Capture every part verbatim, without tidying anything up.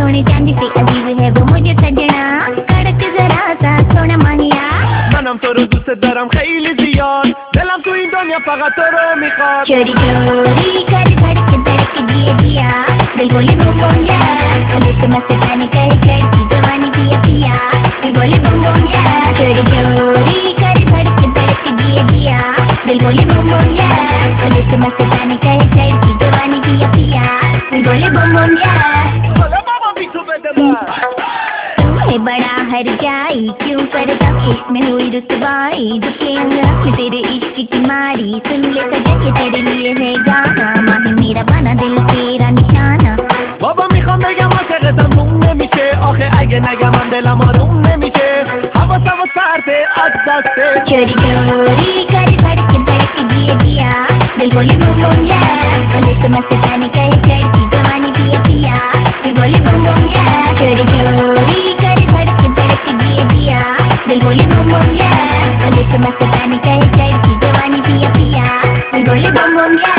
सोने चांदी से अजीब है वो मुझे सजना, कड़क जरा सा सोना माहिया. منم تو رو دوست دارم خیلی زیاد، دلم تو این دنیا فقط تو رو میخواد. चोरी चोरी कर धड़क धड़क जिया जिया, दिल बोले बम बम या, अभी तो मस्तानी कहे चढ़ती जवानी पिया पिया, दिल बोले बम बम या. चोरी चोरी कर धड़क धड़क जिया जिया, दिल बोले बम बम या, अभी तो मस्तानी कहे चढ़ती जवानी पिया पिया, दिल बोले बम बम या. حالا بابا بی تو بده من. तू है बड़ा हर जाई क्यों करता इसमें हुई रुतबाई, दुखे अंगरात में तेरे इश्क की मारी, सुन ले सजन ये तेरे लिए है गाना, माही मेरा बना दिल तेरा निशाना. بابا میخوام بگم عاشقتم روم نمیشه، آخه اگه نگم من دلم آروم نمیشه، حواسم و سرده از دسته. चोरी चोरी कर धड़क धड़क जिया जिया, दिल बोले बम बम या, बोले तो मस्तानी कहे चढ़ती जवानी पिया पिया, दिल बोले बम बम या. चोरी चोरी कर धड़क धड़क जिया जिया, दिल बोले बम बम या, बोले तो मस्तानी कहे चढ़ती जवानी पिया पिया, दिल बोले बम बम या.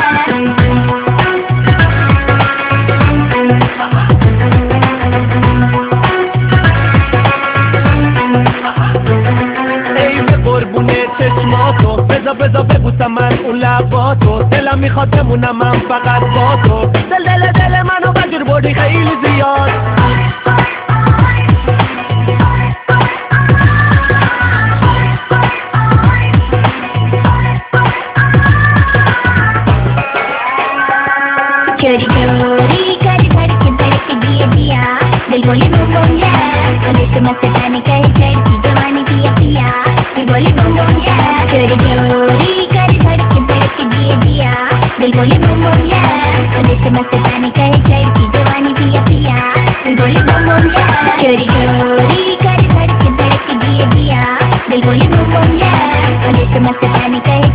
چشماتو بزا بزا ببوسم من اون لباتو، دلم میخواد بمونم من فقط با تو، دل دل دل منو بجور بردی خیلی زیاد. चोरी चोरी कर धड़क धड़क जिया जिया, दिल बोले बम बम या, बोले तो मस्तानी कहे चढ़ती जवानी पिया पिया, दिल बोले बम बम या. चोरी चोरी कर धड़क धड़क जिया जिया, दिल बोले बम बम या, बोले तो मस्तानी कहे चढ़ती जवानी पिया पिया, दिल बोले बम बम या. चोरी चोरी कर धड़क धड़क जिया जिया, दिल बोले बम बम या, बोले तो मस्तानी कहे